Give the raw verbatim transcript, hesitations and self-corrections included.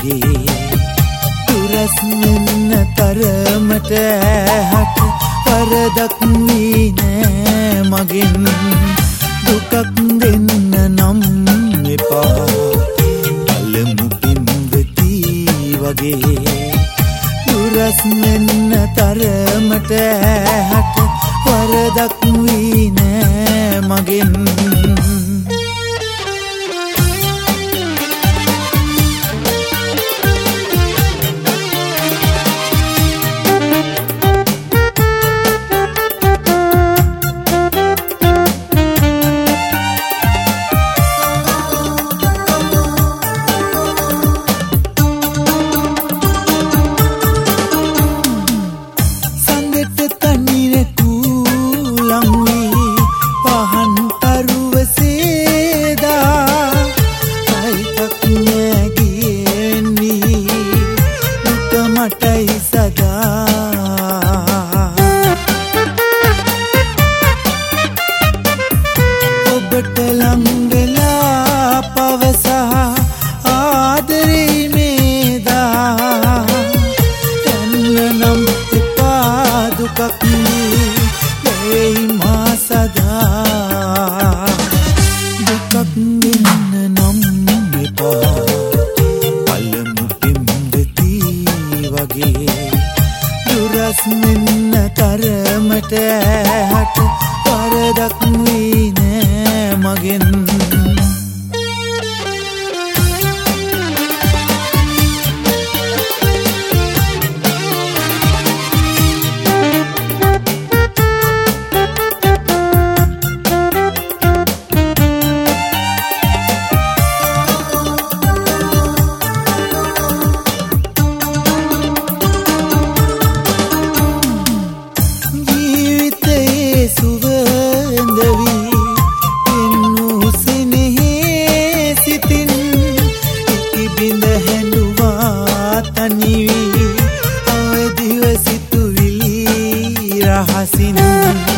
වගේ දුරස් මෙන්න තරමට ඇහැට වරදක් වී නෑ මගෙන් දුකක් දෙන්න නම් එපා පළමු පින්වති වගේ දුරස් මෙන්න තරමට ඇහැට වරදක් වී නෑ මගෙන් ඔබට ලංවෙලා පවසා ආදරේ මේදා යන්න නම් එපා දුකක් වෙයි මා සදා දුකක් දෙන්න නම් එපා පළමු පින්වති වගේ දුරස් මෙන්න තරමට ඇහැට වරදක් වී නෑ මගෙන් අවදිව සිතුවිලි රහසින්